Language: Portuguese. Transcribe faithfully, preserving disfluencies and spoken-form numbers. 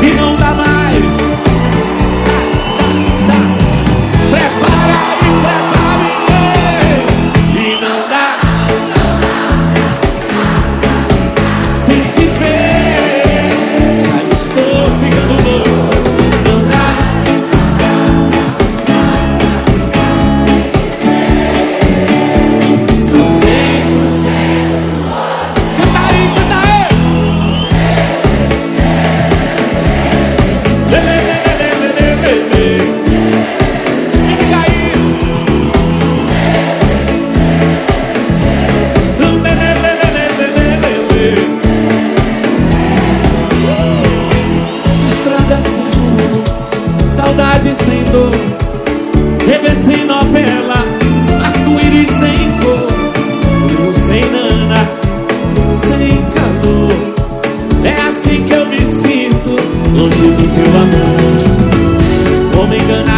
e não dá mais. Tá, tá, tá. Prepara e prepara e não dá. Sem te ver, já estou ficando louco. Não dá. Sossego, canta aí, canta aí. Lê, lê, lê, lê, lê, lê, lê, lê. Me diga aí. Lê, lê, lê, lê, lê, lê, lê, lê. Estrada sem rumo, saudade sem dor, T V sem novela, arco-íris sem cor, luz sem nana, sem calor. É assim que eu me sinto, longe do teu amor. Vou me enganar